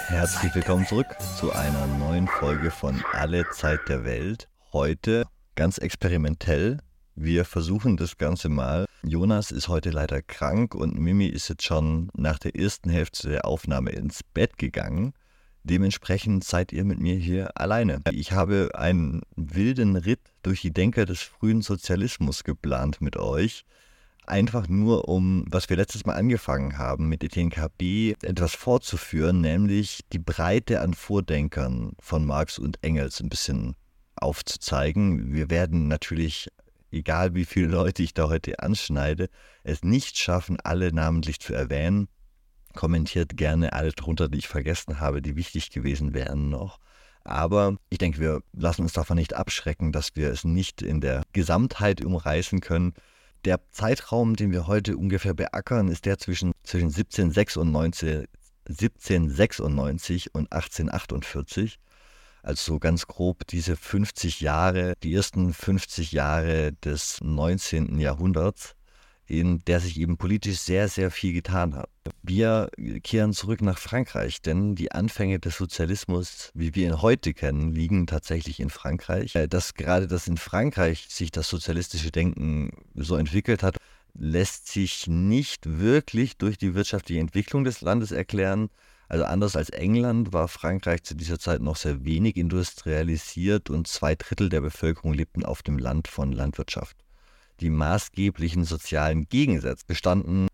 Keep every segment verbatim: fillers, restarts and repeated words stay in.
Herzlich willkommen zurück zu einer neuen Folge von Alle Zeit der Welt. Heute ganz experimentell. Wir versuchen das Ganze mal. Jonas ist heute leider krank und Mimi ist jetzt schon nach der ersten Hälfte der Aufnahme ins Bett gegangen. Dementsprechend seid ihr mit mir hier alleine. Ich habe einen wilden Ritt durch die Denker des frühen Sozialismus geplant mit euch. Einfach nur, um, was wir letztes Mal angefangen haben, mit Etienne Cabet etwas fortzuführen, nämlich die Breite an Vordenkern von Marx und Engels ein bisschen aufzuzeigen. Wir werden natürlich, egal wie viele Leute ich da heute anschneide, es nicht schaffen, alle namentlich zu erwähnen. Kommentiert gerne alle drunter, die ich vergessen habe, die wichtig gewesen wären noch. Aber ich denke, wir lassen uns davon nicht abschrecken, dass wir es nicht in der Gesamtheit umreißen können. Der Zeitraum, den wir heute ungefähr beackern, ist der zwischen, zwischen siebzehnhundertsechsundneunzig, siebzehnhundertsechsundneunzig und achtzehnhundertachtundvierzig. Also so ganz grob diese fünfzig Jahre, die ersten fünfzig Jahre des neunzehnten Jahrhunderts, in der sich eben politisch sehr, sehr viel getan hat. Wir kehren zurück nach Frankreich, denn die Anfänge des Sozialismus, wie wir ihn heute kennen, liegen tatsächlich in Frankreich. Dass gerade das in Frankreich sich das sozialistische Denken so entwickelt hat, lässt sich nicht wirklich durch die wirtschaftliche Entwicklung des Landes erklären. Also anders als England war Frankreich zu dieser Zeit noch sehr wenig industrialisiert und zwei Drittel der Bevölkerung lebten auf dem Land von Landwirtschaft. Die maßgeblichen sozialen Gegensätze bestanden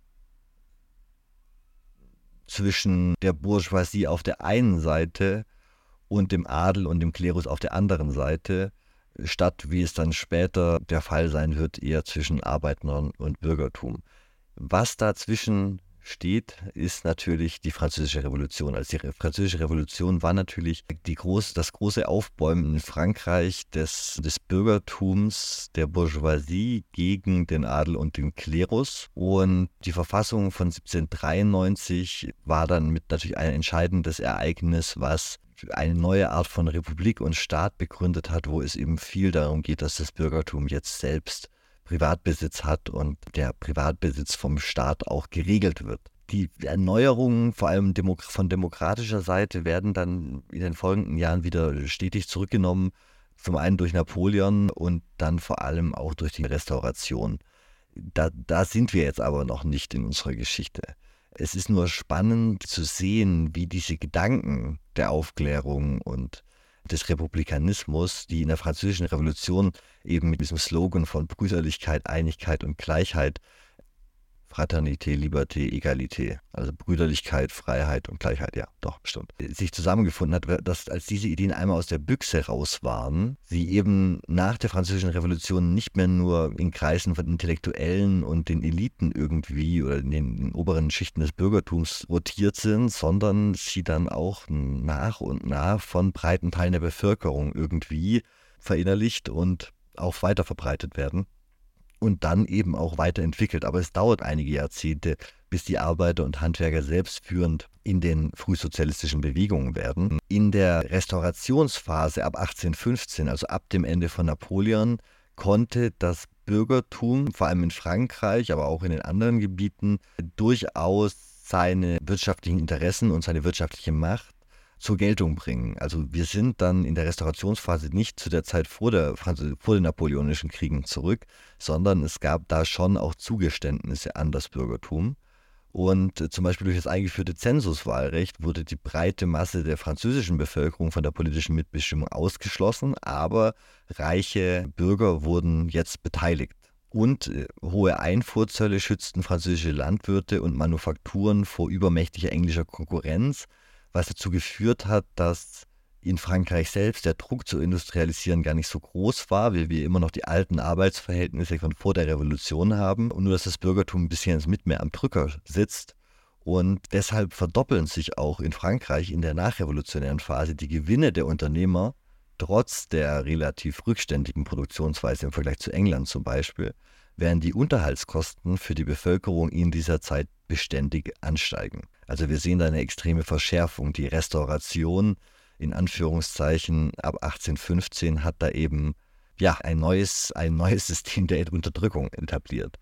zwischen der Bourgeoisie auf der einen Seite und dem Adel und dem Klerus auf der anderen Seite, statt, wie es dann später der Fall sein wird, eher zwischen Arbeitern und Bürgertum. Was dazwischen steht, ist natürlich die Französische Revolution. Also die Französische Revolution war natürlich die große, das große Aufbäumen in Frankreich des, des Bürgertums, der Bourgeoisie gegen den Adel und den Klerus. Und die Verfassung von siebzehnhundertdreiundneunzig war dann mit natürlich ein entscheidendes Ereignis, was eine neue Art von Republik und Staat begründet hat, wo es eben viel darum geht, dass das Bürgertum jetzt selbst Privatbesitz hat und der Privatbesitz vom Staat auch geregelt wird. Die Erneuerungen, vor allem von demokratischer Seite, werden dann in den folgenden Jahren wieder stetig zurückgenommen, zum einen durch Napoleon und dann vor allem auch durch die Restauration. Da, da sind wir jetzt aber noch nicht in unserer Geschichte. Es ist nur spannend zu sehen, wie diese Gedanken der Aufklärung und des Republikanismus, die in der Französischen Revolution eben mit diesem Slogan von Brüderlichkeit, Einigkeit und Gleichheit, Fraternité, Liberté, Egalité, also Brüderlichkeit, Freiheit und Gleichheit, ja, doch, stimmt, sich zusammengefunden hat, dass als diese Ideen einmal aus der Büchse raus waren, sie eben nach der Französischen Revolution nicht mehr nur in Kreisen von Intellektuellen und den Eliten irgendwie oder in den, in den oberen Schichten des Bürgertums rotiert sind, sondern sie dann auch nach und nach von breiten Teilen der Bevölkerung irgendwie verinnerlicht und auch weiter verbreitet werden. Und dann eben auch weiterentwickelt. Aber es dauert einige Jahrzehnte, bis die Arbeiter und Handwerker selbstführend in den frühsozialistischen Bewegungen werden. In der Restaurationsphase ab achtzehnhundertfünfzehn, also ab dem Ende von Napoleon, konnte das Bürgertum, vor allem in Frankreich, aber auch in den anderen Gebieten, durchaus seine wirtschaftlichen Interessen und seine wirtschaftliche Macht zur Geltung bringen. Also wir sind dann in der Restaurationsphase nicht zu der Zeit vor, der, vor den Napoleonischen Kriegen zurück, sondern es gab da schon auch Zugeständnisse an das Bürgertum. Und zum Beispiel durch das eingeführte Zensuswahlrecht wurde die breite Masse der französischen Bevölkerung von der politischen Mitbestimmung ausgeschlossen, aber reiche Bürger wurden jetzt beteiligt. Und äh, hohe Einfuhrzölle schützten französische Landwirte und Manufakturen vor übermächtiger englischer Konkurrenz, was dazu geführt hat, dass in Frankreich selbst der Druck zu industrialisieren gar nicht so groß war, weil wir immer noch die alten Arbeitsverhältnisse von vor der Revolution haben und nur, dass das Bürgertum ein bisschen ins Mit mehr am Drücker sitzt. Und deshalb verdoppeln sich auch in Frankreich in der nachrevolutionären Phase die Gewinne der Unternehmer, trotz der relativ rückständigen Produktionsweise im Vergleich zu England zum Beispiel, während die Unterhaltskosten für die Bevölkerung in dieser Zeit beständig ansteigen. Also wir sehen da eine extreme Verschärfung. Die Restauration, in Anführungszeichen, ab achtzehnhundertfünfzehn hat da eben ja, ein neues, ein neues System der Unterdrückung etabliert.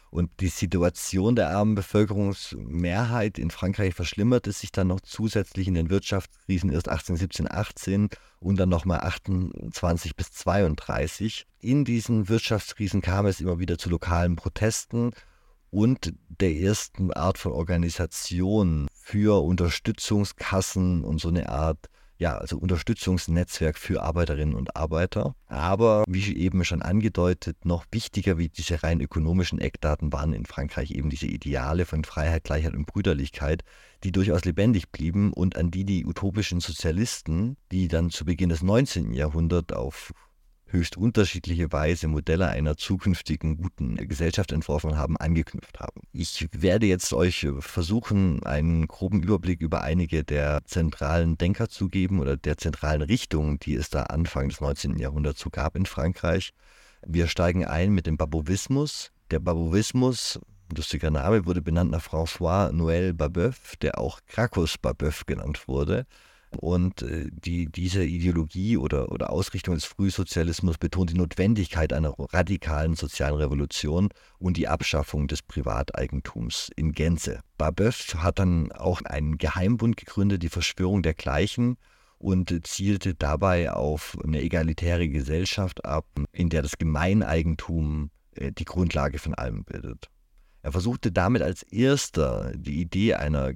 Und die Situation der armen Bevölkerungsmehrheit in Frankreich verschlimmerte sich dann noch zusätzlich in den Wirtschaftskrisen erst achtzehn, siebzehn, achtzehn und dann nochmal achtundzwanzig bis zweiunddreißig. In diesen Wirtschaftskrisen kam es immer wieder zu lokalen Protesten und der ersten Art von Organisation für Unterstützungskassen und so eine Art, ja, also Unterstützungsnetzwerk für Arbeiterinnen und Arbeiter. Aber wie eben schon angedeutet, noch wichtiger wie diese rein ökonomischen Eckdaten waren in Frankreich eben diese Ideale von Freiheit, Gleichheit und Brüderlichkeit, die durchaus lebendig blieben und an die die utopischen Sozialisten, die dann zu Beginn des neunzehnten Jahrhunderts auf höchst unterschiedliche Weise Modelle einer zukünftigen guten Gesellschaft entworfen haben, angeknüpft haben. Ich werde jetzt euch versuchen, einen groben Überblick über einige der zentralen Denker zu geben oder der zentralen Richtungen, die es da Anfang des neunzehnten Jahrhunderts so gab in Frankreich. Wir steigen ein mit dem Babovismus. Der Babovismus, lustiger Name, wurde benannt nach François-Noël Babeuf, der auch Gracchus Babeuf genannt wurde. Und äh, die, diese Ideologie oder, oder Ausrichtung des Frühsozialismus betont die Notwendigkeit einer radikalen sozialen Revolution und die Abschaffung des Privateigentums in Gänze. Babeuf hat dann auch einen Geheimbund gegründet, die Verschwörung der Gleichen, und äh, zielte dabei auf eine egalitäre Gesellschaft ab, in der das Gemeineigentum äh, die Grundlage von allem bildet. Er versuchte damit als erster die Idee einer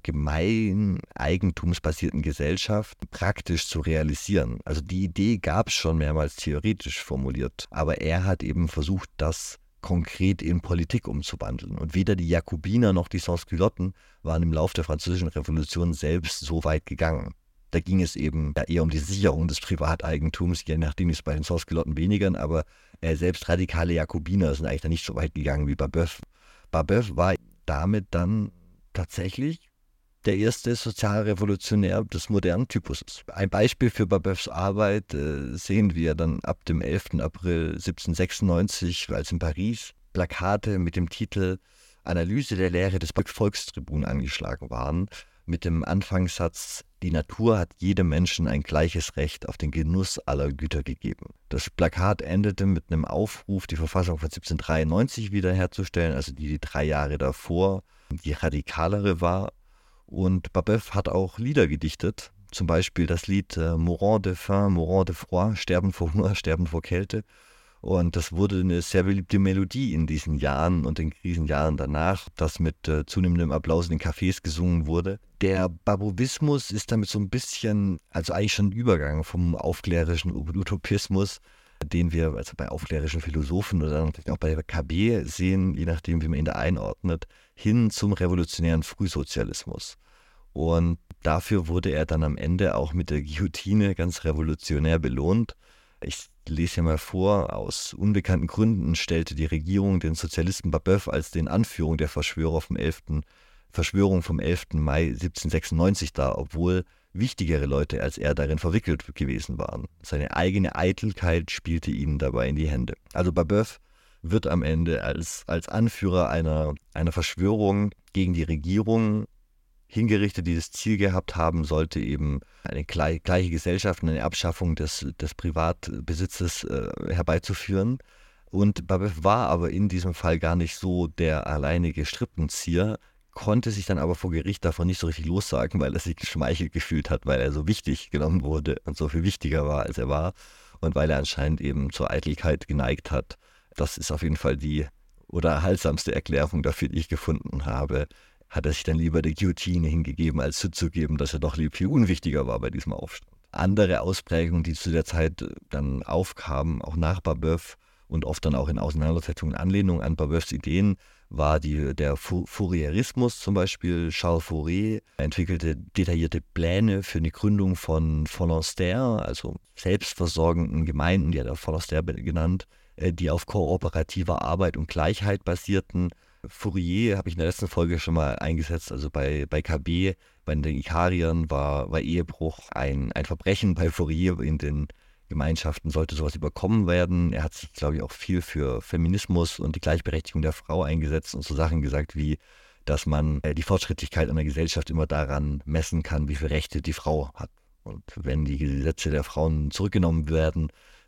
gemeineigentumsbasierten Gesellschaft praktisch zu realisieren. Also die Idee gab es schon mehrmals theoretisch formuliert, aber er hat eben versucht, das konkret in Politik umzuwandeln. Und weder die Jakobiner noch die Sans-Culotten waren im Lauf der Französischen Revolution selbst so weit gegangen. Da ging es eben ja eher um die Sicherung des Privateigentums, je nachdem ist es bei den Sans-Culotten weniger, aber äh, selbst radikale Jakobiner sind eigentlich da nicht so weit gegangen wie Babeuf. Babeuf war damit dann tatsächlich der erste Sozialrevolutionär des modernen Typuses. Ein Beispiel für Babeufs Arbeit äh, sehen wir dann ab dem elften April siebzehnhundertsechsundneunzig, als in Paris Plakate mit dem Titel Analyse der Lehre des Volkstribun angeschlagen waren, mit dem Anfangssatz: Die Natur hat jedem Menschen ein gleiches Recht auf den Genuss aller Güter gegeben. Das Plakat endete mit einem Aufruf, die Verfassung von siebzehnhundertdreiundneunzig wiederherzustellen, also die die drei Jahre davor die radikalere war. Und Babeuf hat auch Lieder gedichtet, zum Beispiel das Lied äh, Mourant de faim, mourant de froid, Sterben vor Hunger, Sterben vor Kälte. Und das wurde eine sehr beliebte Melodie in diesen Jahren und den Krisenjahren danach, das mit äh, zunehmendem Applaus in den Cafés gesungen wurde. Der Babovismus ist damit so ein bisschen, also eigentlich schon ein Übergang vom aufklärerischen Utopismus, den wir also bei aufklärerischen Philosophen oder dann auch bei K B sehen, je nachdem, wie man ihn da einordnet, hin zum revolutionären Frühsozialismus. Und dafür wurde er dann am Ende auch mit der Guillotine ganz revolutionär belohnt. Ich lese hier mal vor: Aus unbekannten Gründen stellte die Regierung den Sozialisten Babeuf als den Anführer der Verschwörer vom elften Verschwörung vom elften Mai siebzehnhundertsechsundneunzig dar, obwohl wichtigere Leute als er darin verwickelt gewesen waren. Seine eigene Eitelkeit spielte ihnen dabei in die Hände. Also Babeuf wird am Ende als, als Anführer einer, einer Verschwörung gegen die Regierung hingerichtet, die das Ziel gehabt haben sollte, eben eine gleich, gleiche Gesellschaft und eine Abschaffung des, des Privatbesitzes äh, herbeizuführen. Und Babeuf war aber in diesem Fall gar nicht so der alleinige Strippenzieher, konnte sich dann aber vor Gericht davon nicht so richtig lossagen, weil er sich geschmeichelt gefühlt hat, weil er so wichtig genommen wurde und so viel wichtiger war, als er war, und weil er anscheinend eben zur Eitelkeit geneigt hat. Das ist auf jeden Fall die unterhaltsamste Erklärung dafür, die ich gefunden habe. Hat er sich dann lieber der Guillotine hingegeben, als zuzugeben, dass er doch viel unwichtiger war bei diesem Aufstand. Andere Ausprägungen, die zu der Zeit dann aufkamen, auch nach Babeuf und oft dann auch in Auseinandersetzungen in Anlehnung an Babeufs Ideen, war die, der Fourierismus zum Beispiel. Charles Fourier entwickelte detaillierte Pläne für die Gründung von Phalanstères, also selbstversorgenden Gemeinden, die hat er Phalanstères genannt, die auf kooperativer Arbeit und Gleichheit basierten. Fourier habe ich in der letzten Folge schon mal eingesetzt, also bei, bei K B, bei den Ikariern war, war Ehebruch ein, ein Verbrechen. Bei Fourier in den Gemeinschaften sollte sowas überkommen werden. Er hat sich, glaube ich, auch viel für Feminismus und die Gleichberechtigung der Frau eingesetzt und so Sachen gesagt wie, dass man die Fortschrittlichkeit einer Gesellschaft immer daran messen kann, wie viele Rechte die Frau hat. Und wenn die Gesetze der Frauen zurückgenommen werden,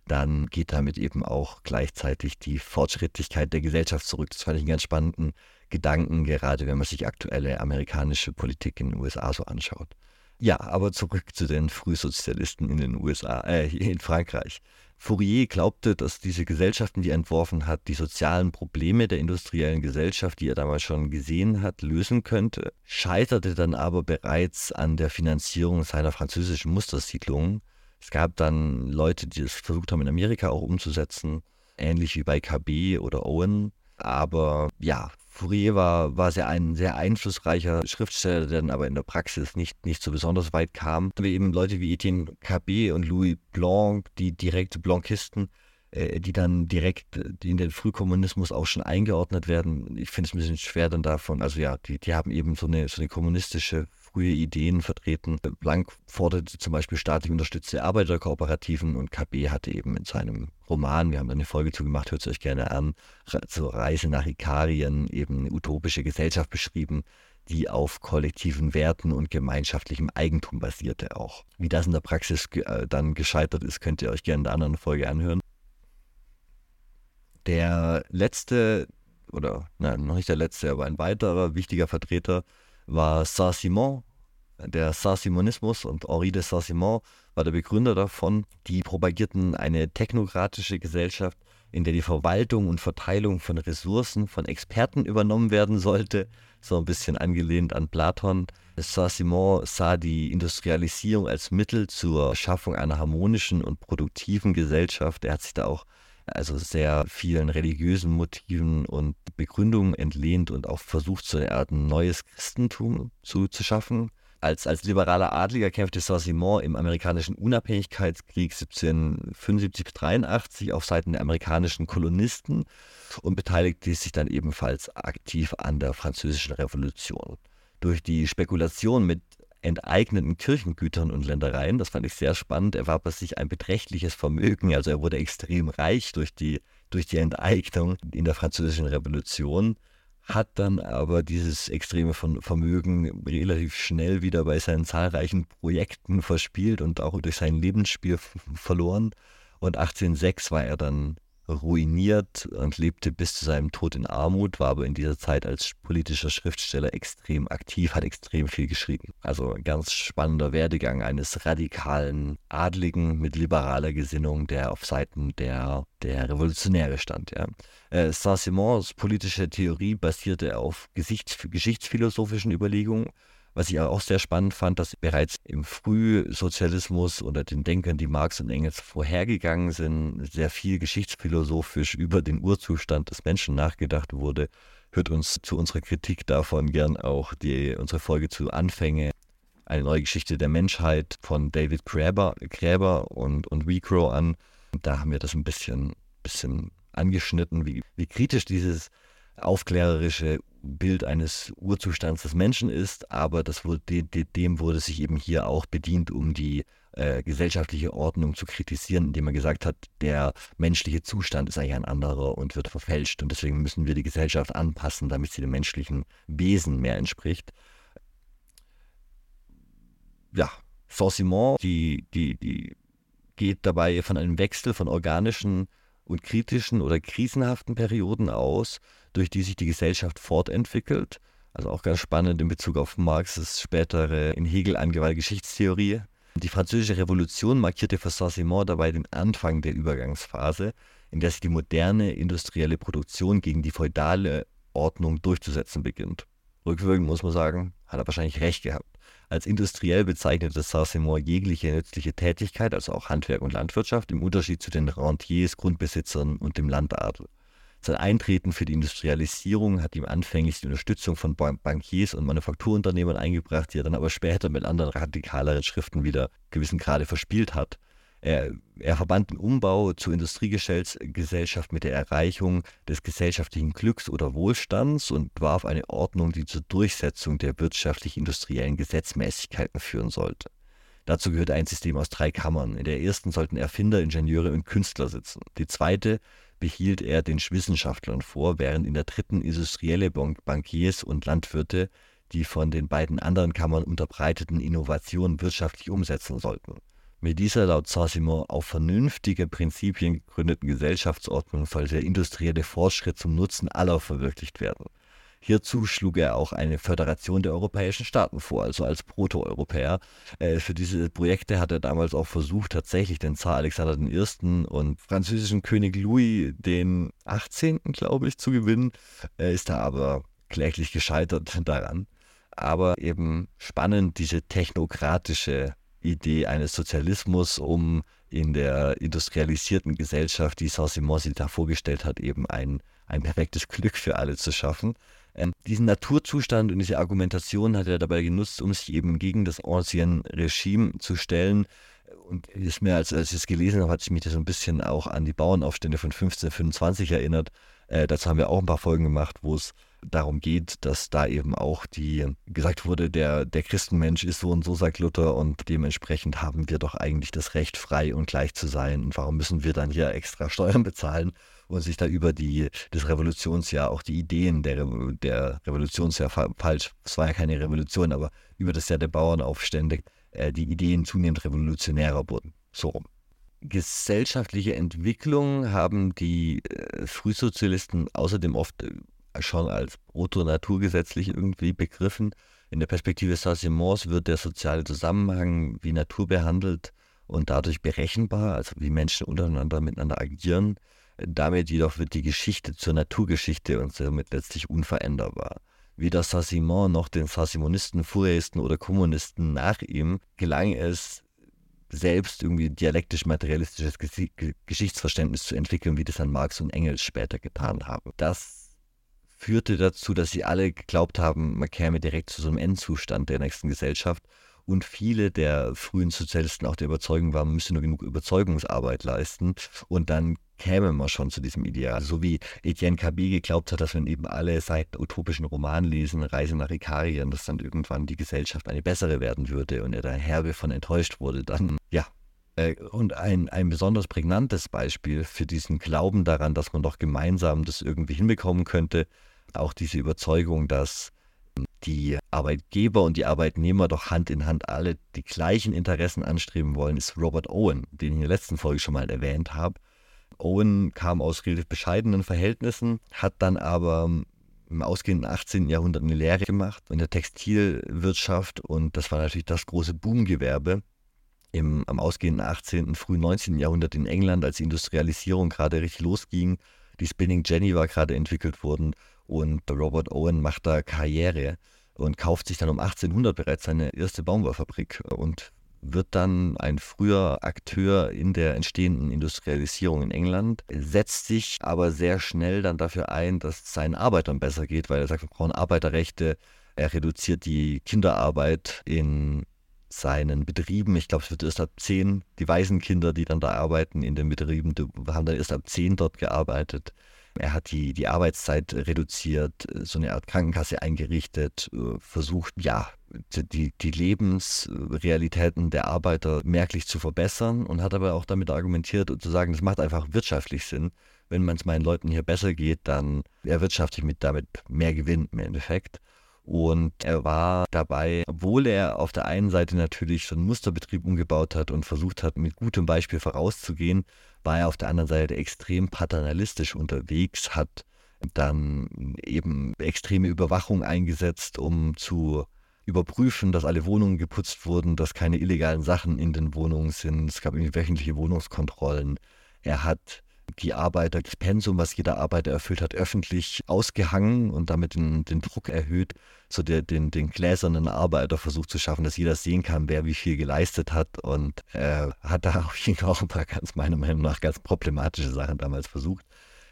dann geht damit eben auch gleichzeitig die Fortschrittlichkeit der Gesellschaft zurück. Das fand ich einen ganz spannenden Gedanken, gerade wenn man sich aktuelle amerikanische Politik in den U S A so anschaut. Ja, aber zurück zu den Frühsozialisten in den U S A, äh, in Frankreich. Fourier glaubte, dass diese Gesellschaften, die er entworfen hat, die sozialen Probleme der industriellen Gesellschaft, die er damals schon gesehen hat, lösen könnte, scheiterte dann aber bereits an der Finanzierung seiner französischen Mustersiedlungen. Es gab dann Leute, die es versucht haben, in Amerika auch umzusetzen, ähnlich wie bei K B oder Owen. Aber ja, Fourier war, war sehr ein sehr einflussreicher Schriftsteller, der dann aber in der Praxis nicht, nicht so besonders weit kam. Wir eben Leute wie Etienne Cabet und Louis Blanc, die direkte Blancisten, äh, die dann direkt die in den Frühkommunismus auch schon eingeordnet werden. Ich finde es ein bisschen schwer dann davon, also ja, die, die haben eben so eine, so eine kommunistische frühe Ideen vertreten. Blanc forderte zum Beispiel staatlich unterstützte Arbeiterkooperativen und Cabet hatte eben in seinem Roman, wir haben da eine Folge zu gemacht, hört es euch gerne an, zur Reise nach Ikarien eben eine utopische Gesellschaft beschrieben, die auf kollektiven Werten und gemeinschaftlichem Eigentum basierte auch. Wie das in der Praxis äh, dann gescheitert ist, könnt ihr euch gerne in der anderen Folge anhören. Der letzte, oder nein, noch nicht der letzte, aber ein weiterer wichtiger Vertreter war Saint-Simon, der Saint-Simonismus, und Henri de Saint-Simon war der Begründer davon. Die propagierten eine technokratische Gesellschaft, in der die Verwaltung und Verteilung von Ressourcen von Experten übernommen werden sollte, so ein bisschen angelehnt an Platon. Saint-Simon sah die Industrialisierung als Mittel zur Schaffung einer harmonischen und produktiven Gesellschaft. Er hat sich da auch also sehr vielen religiösen Motiven und Begründungen entlehnt und auch versucht, so eine Art neues Christentum zu, zu schaffen. Als, als liberaler Adliger kämpfte Saint-Simon im amerikanischen Unabhängigkeitskrieg siebzehnhundertfünfundsiebzig bis dreiundachtzig auf Seiten der amerikanischen Kolonisten und beteiligte sich dann ebenfalls aktiv an der Französischen Revolution. Durch die Spekulation mit enteigneten Kirchengütern und Ländereien, das fand ich sehr spannend, erwarb er sich ein beträchtliches Vermögen, also er wurde extrem reich durch die, durch die Enteignung in der Französischen Revolution, hat dann aber dieses extreme Vermögen relativ schnell wieder bei seinen zahlreichen Projekten verspielt und auch durch sein Lebensspiel verloren. Und achtzehnhundertsechs war er dann ruiniert und lebte bis zu seinem Tod in Armut, war aber in dieser Zeit als politischer Schriftsteller extrem aktiv, hat extrem viel geschrieben. Also ein ganz spannender Werdegang eines radikalen Adligen mit liberaler Gesinnung, der auf Seiten der, der Revolutionäre stand. Ja. Äh, Saint-Simons politische Theorie basierte auf Gesichts- geschichtsphilosophischen Überlegungen, was ich auch sehr spannend fand, dass bereits im Frühsozialismus unter den Denkern, die Marx und Engels vorhergegangen sind, sehr viel geschichtsphilosophisch über den Urzustand des Menschen nachgedacht wurde. Hört uns zu unserer Kritik davon gern auch die, unsere Folge zu Anfänge, eine neue Geschichte der Menschheit von David Graeber, Graeber und, und Recrow an. Da haben wir das ein bisschen, bisschen angeschnitten, wie, wie kritisch dieses aufklärerische Bild eines Urzustands des Menschen ist, aber das wurde, dem wurde sich eben hier auch bedient, um die äh, gesellschaftliche Ordnung zu kritisieren, indem man gesagt hat, der menschliche Zustand ist eigentlich ein anderer und wird verfälscht und deswegen müssen wir die Gesellschaft anpassen, damit sie dem menschlichen Wesen mehr entspricht. Ja, Saint-Simon, die, die, die geht dabei von einem Wechsel von organischen und kritischen oder krisenhaften Perioden aus, durch die sich die Gesellschaft fortentwickelt. Also auch ganz spannend in Bezug auf Marxes spätere in Hegel angewandte Geschichtstheorie. Die Französische Revolution markierte für Saint-Simon dabei den Anfang der Übergangsphase, in der sich die moderne industrielle Produktion gegen die feudale Ordnung durchzusetzen beginnt. Rückwirkend muss man sagen, hat er wahrscheinlich recht gehabt. Als industriell bezeichnete Saint-Simon jegliche nützliche Tätigkeit, also auch Handwerk und Landwirtschaft, im Unterschied zu den Rentiers, Grundbesitzern und dem Landadel. Sein Eintreten für die Industrialisierung hat ihm anfänglich die Unterstützung von Bankiers und Manufakturunternehmern eingebracht, die er dann aber später mit anderen radikaleren Schriften wieder gewissen Grade verspielt hat. Er, er verband den Umbau zur Industriegesellschaft mit der Erreichung des gesellschaftlichen Glücks oder Wohlstands und warf eine Ordnung, die zur Durchsetzung der wirtschaftlich-industriellen Gesetzmäßigkeiten führen sollte. Dazu gehörte ein System aus drei Kammern. In der ersten sollten Erfinder, Ingenieure und Künstler sitzen. Die zweite behielt er den Wissenschaftlern vor, während in der dritten industrielle Bankiers und Landwirte die von den beiden anderen Kammern unterbreiteten Innovationen wirtschaftlich umsetzen sollten. Mit dieser laut Saint-Simon auf vernünftige Prinzipien gegründeten Gesellschaftsordnung soll der industrielle Fortschritt zum Nutzen aller verwirklicht werden. Hierzu schlug er auch eine Föderation der europäischen Staaten vor, also als Proto-Europäer. Äh, für diese Projekte hat er damals auch versucht, tatsächlich den Zar Alexander der Erste. und französischen König Louis den achtzehnten, glaube ich, zu gewinnen, äh, ist da aber kläglich gescheitert daran. Aber eben spannend, diese technokratische Idee eines Sozialismus, um in der industrialisierten Gesellschaft, die Saint-Simon sich da vorgestellt hat, eben ein, ein perfektes Glück für alle zu schaffen. Ähm, diesen Naturzustand und diese Argumentation hat er dabei genutzt, um sich eben gegen das Ancien Regime zu stellen. Und ist mir, als, als ich es gelesen habe, hat sich mich das so ein bisschen auch an die Bauernaufstände von fünfzehnhundertfünfundzwanzig erinnert. Äh, dazu haben wir auch ein paar Folgen gemacht, wo es darum geht, dass da eben auch die gesagt wurde, der, der Christenmensch ist so und so, sagt Luther, und dementsprechend haben wir doch eigentlich das Recht, frei und gleich zu sein. Und warum müssen wir dann hier extra Steuern bezahlen und sich da über die, das Revolutionsjahr, auch die Ideen der, der Revolutionsjahr, falsch, es war ja keine Revolution, aber über das Jahr der Bauernaufstände, äh, die Ideen zunehmend revolutionärer wurden. So rum. Gesellschaftliche Entwicklung haben die äh, Frühsozialisten außerdem oft äh, schon als proto-naturgesetzlich irgendwie begriffen. In der Perspektive Saint-Simons wird der soziale Zusammenhang wie Natur behandelt und dadurch berechenbar, also wie Menschen untereinander miteinander agieren. Damit jedoch wird die Geschichte zur Naturgeschichte und somit letztlich unveränderbar. Weder Saint-Simon noch den Saint-Simonisten, Fourieristen oder Kommunisten nach ihm gelang es, selbst irgendwie dialektisch-materialistisches Geschichtsverständnis zu entwickeln, wie das dann Marx und Engels später getan haben. Das führte dazu, dass sie alle geglaubt haben, man käme direkt zu so einem Endzustand der nächsten Gesellschaft. Und viele der frühen Sozialisten auch der Überzeugung waren, man müsse nur genug Überzeugungsarbeit leisten und dann käme man schon zu diesem Ideal. So wie Etienne Cabet geglaubt hat, dass wenn eben alle seit utopischen Roman lesen, Reise nach Ikarien, dass dann irgendwann die Gesellschaft eine bessere werden würde und er da herbe von enttäuscht wurde, dann ja. Und ein, ein besonders prägnantes Beispiel für diesen Glauben daran, dass man doch gemeinsam das irgendwie hinbekommen könnte, auch diese Überzeugung, dass die Arbeitgeber und die Arbeitnehmer doch Hand in Hand alle die gleichen Interessen anstreben wollen, ist Robert Owen, den ich in der letzten Folge schon mal erwähnt habe. Owen kam aus relativ bescheidenen Verhältnissen, hat dann aber im ausgehenden achtzehnten. Jahrhundert eine Lehre gemacht in der Textilwirtschaft und das war natürlich das große Boomgewerbe im, am ausgehenden achtzehnten., frühen neunzehnten. Jahrhundert in England, als die Industrialisierung gerade richtig losging. Die Spinning Jenny war gerade entwickelt worden und Robert Owen macht da Karriere und kauft sich dann um achtzehnhundert bereits seine erste Baumwollfabrik und wird dann ein früher Akteur in der entstehenden Industrialisierung in England, setzt sich aber sehr schnell dann dafür ein, dass es seinen Arbeitern besser geht, weil er sagt, wir brauchen Arbeiterrechte. Er reduziert die Kinderarbeit in seinen Betrieben. Ich glaube, es wird erst ab zehn, die Waisenkinder, die dann da arbeiten in den Betrieben, die haben dann erst ab zehn dort gearbeitet. Er hat die, die Arbeitszeit reduziert, so eine Art Krankenkasse eingerichtet, versucht, ja, die, die Lebensrealitäten der Arbeiter merklich zu verbessern und hat aber auch damit argumentiert und zu sagen, das macht einfach wirtschaftlich Sinn. Wenn man es meinen Leuten hier besser geht, dann erwirtschafte ich mit damit mehr Gewinn im Endeffekt. Und er war dabei, obwohl er auf der einen Seite natürlich so einen Musterbetrieb umgebaut hat und versucht hat, mit gutem Beispiel vorauszugehen, war er auf der anderen Seite extrem paternalistisch unterwegs, hat dann eben extreme Überwachung eingesetzt, um zu überprüfen, dass alle Wohnungen geputzt wurden, dass keine illegalen Sachen in den Wohnungen sind. Es gab irgendwie wöchentliche Wohnungskontrollen. Er hat die Arbeiter, das Pensum, was jeder Arbeiter erfüllt hat, öffentlich ausgehangen und damit den, den Druck erhöht, so der, den, den gläsernen Arbeiterversuch zu schaffen, dass jeder sehen kann, wer wie viel geleistet hat, und er äh, hat da auf jeden Fall auch ein paar ganz, meiner Meinung nach, ganz problematische Sachen damals versucht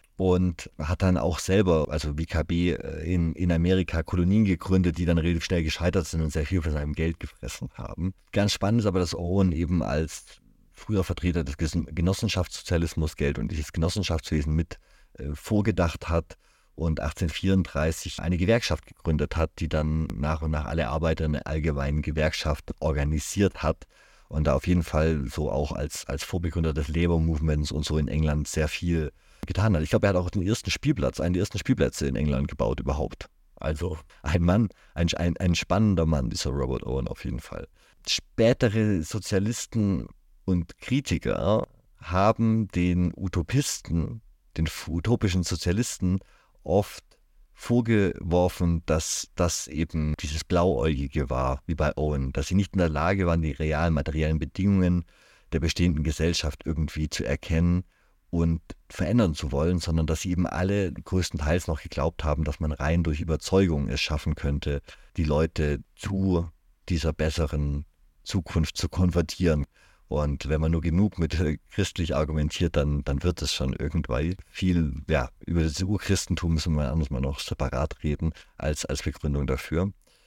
und hat dann auch selber, also wie K B, in, in Amerika Kolonien gegründet, die dann relativ schnell gescheitert sind und sehr viel von seinem Geld gefressen haben. Ganz spannend ist aber, dass Owen eben als früher Vertreter des Genossenschaftssozialismus Geld und dieses Genossenschaftswesen mit äh, vorgedacht hat und achtzehnhundertvierunddreißig eine Gewerkschaft gegründet hat, die dann nach und nach alle Arbeiter in der allgemeinen Gewerkschaft organisiert hat und da auf jeden Fall so auch als, als Vorbegründer des Labour Movements und so in England sehr viel getan hat. Ich glaube, er hat auch den ersten Spielplatz, einen der ersten Spielplätze in England gebaut überhaupt. Also ein Mann, ein, ein, ein spannender Mann, dieser Robert Owen auf jeden Fall. Spätere Sozialisten Und Kritiker haben den Utopisten, den utopischen Sozialisten oft vorgeworfen, dass das eben dieses Blauäugige war, wie bei Owen, dass sie nicht in der Lage waren, die realen materiellen Bedingungen der bestehenden Gesellschaft irgendwie zu erkennen und verändern zu wollen, sondern dass sie eben alle größtenteils noch geglaubt haben, dass man rein durch Überzeugung es schaffen könnte, die Leute zu dieser besseren Zukunft zu konvertieren. Und wenn man nur genug mit christlich argumentiert, dann, dann wird es schon irgendwann viel, ja, über das Urchristentum müssen wir anders mal noch separat reden, als, als Begründung dafür.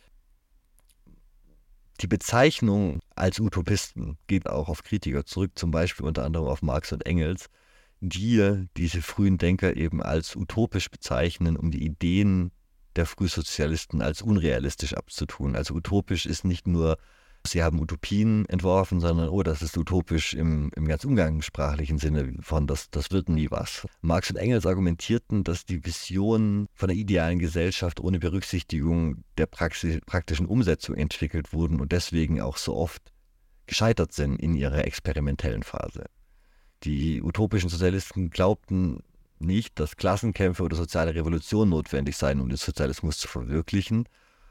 Die Bezeichnung als Utopisten geht auch auf Kritiker zurück, zum Beispiel unter anderem auf Marx und Engels, die diese frühen Denker eben als utopisch bezeichnen, um die Ideen der Frühsozialisten als unrealistisch abzutun. Also utopisch ist nicht nur, sie haben Utopien entworfen, sondern, oh, das ist utopisch im, im ganz umgangssprachlichen Sinne von, das, das wird nie was. Marx und Engels argumentierten, dass die Visionen von der idealen Gesellschaft ohne Berücksichtigung der Praxis, praktischen Umsetzung entwickelt wurden und deswegen auch so oft gescheitert sind in ihrer experimentellen Phase. Die utopischen Sozialisten glaubten nicht, dass Klassenkämpfe oder soziale Revolution notwendig seien, um den Sozialismus zu verwirklichen.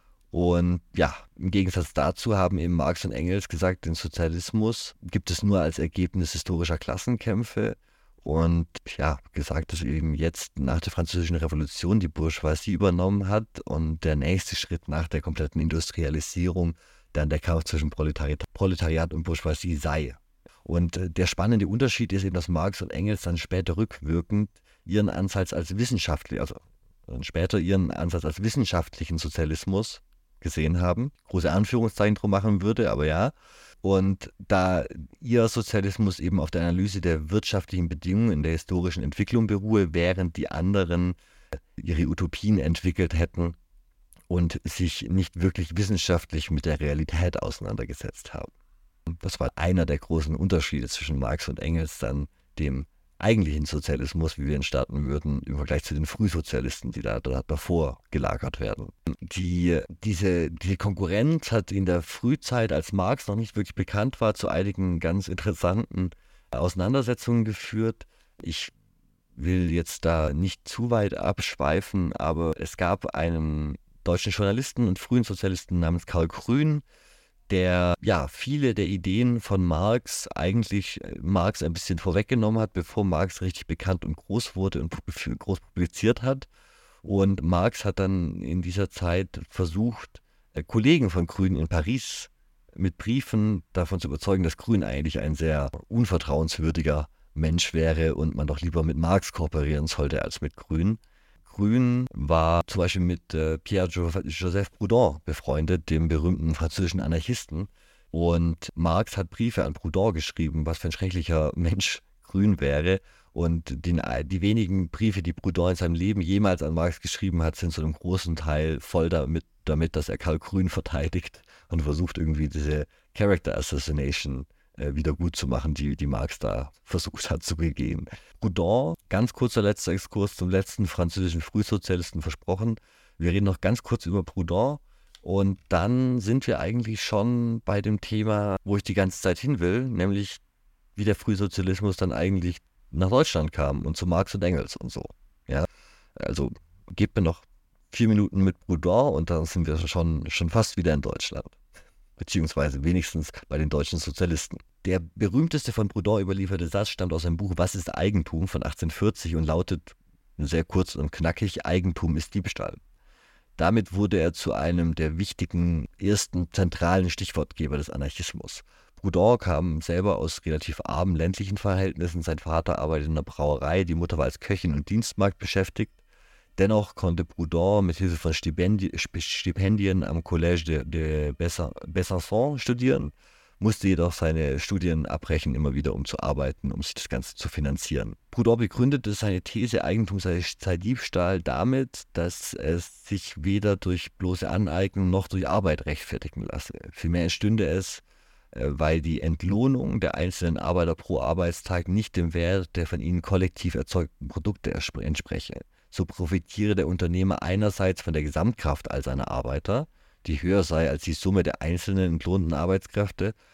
Und ja, im Gegensatz dazu haben eben Marx und Engels gesagt, den Sozialismus gibt es nur als Ergebnis historischer Klassenkämpfe. Und ja, gesagt, dass eben jetzt nach der Französischen Revolution die Bourgeoisie übernommen hat und der nächste Schritt nach der kompletten Industrialisierung dann der Kampf zwischen Proletariat, Proletariat und Bourgeoisie sei. Und der spannende Unterschied ist eben, dass Marx und Engels dann später rückwirkend ihren Ansatz als wissenschaftlich, also später ihren Ansatz als wissenschaftlichen Sozialismus gesehen haben. Große Anführungszeichen drum machen würde, aber ja. Und da ihr Sozialismus eben auf der Analyse der wirtschaftlichen Bedingungen in der historischen Entwicklung beruhe, während die anderen ihre Utopien entwickelt hätten und sich nicht wirklich wissenschaftlich mit der Realität auseinandergesetzt haben. Das war einer der großen Unterschiede zwischen Marx und Engels, dann dem eigentlichen Sozialismus, wie wir ihn starten würden, im Vergleich zu den Frühsozialisten, die da, da davor gelagert werden. Die, diese, diese Konkurrenz hat in der Frühzeit, als Marx noch nicht wirklich bekannt war, zu einigen ganz interessanten Auseinandersetzungen geführt. Ich will jetzt da nicht zu weit abschweifen, aber es gab einen deutschen Journalisten und frühen Sozialisten namens Karl Grün, der ja viele der Ideen von Marx eigentlich Marx ein bisschen vorweggenommen hat, bevor Marx richtig bekannt und groß wurde und groß publiziert hat. Und Marx hat dann in dieser Zeit versucht, Kollegen von Grün in Paris mit Briefen davon zu überzeugen, dass Grün eigentlich ein sehr unvertrauenswürdiger Mensch wäre und man doch lieber mit Marx kooperieren sollte als mit Grün. Grün war zum Beispiel mit äh, Pierre-Joseph Proudhon befreundet, dem berühmten französischen Anarchisten. Und Marx hat Briefe an Proudhon geschrieben, was für ein schrecklicher Mensch Grün wäre. Und den, die wenigen Briefe, die Proudhon in seinem Leben jemals an Marx geschrieben hat, sind zu einem großen Teil voll damit, damit dass er Karl Grün verteidigt und versucht irgendwie diese Character Assassination wieder gut zu machen, die, die Marx da versucht hat zu begehen. Proudhon, ganz kurzer letzter Exkurs zum letzten französischen Frühsozialisten versprochen. Wir reden noch ganz kurz über Proudhon und dann sind wir eigentlich schon bei dem Thema, wo ich die ganze Zeit hin will, nämlich wie der Frühsozialismus dann eigentlich nach Deutschland kam und zu Marx und Engels und so. Ja, also gebt mir noch vier Minuten mit Proudhon und dann sind wir schon, schon fast wieder in Deutschland. Beziehungsweise wenigstens bei den deutschen Sozialisten. Der berühmteste von Proudhon überlieferte Satz stammt aus seinem Buch Was ist Eigentum von achtzehnhundertvierzig und lautet sehr kurz und knackig: Eigentum ist Diebstahl. Damit wurde er zu einem der wichtigen ersten zentralen Stichwortgeber des Anarchismus. Proudhon kam selber aus relativ armen ländlichen Verhältnissen. Sein Vater arbeitete in einer Brauerei, die Mutter war als Köchin und Dienstmagd beschäftigt. Dennoch konnte Proudhon mit Hilfe von Stipendien, Stipendien am Collège de, de Besançon studieren, musste jedoch seine Studien abbrechen, immer wieder um zu arbeiten, um sich das Ganze zu finanzieren. Proudhon begründete seine These, Eigentum sei, sei Diebstahl, damit, dass es sich weder durch bloße Aneignung noch durch Arbeit rechtfertigen lasse. Vielmehr entstünde es, weil die Entlohnung der einzelnen Arbeiter pro Arbeitstag nicht dem Wert der von ihnen kollektiv erzeugten Produkte entspreche. So profitiere der Unternehmer einerseits von der Gesamtkraft all seiner Arbeiter, die höher sei als die Summe der einzelnen entlohnten Arbeitskräfte,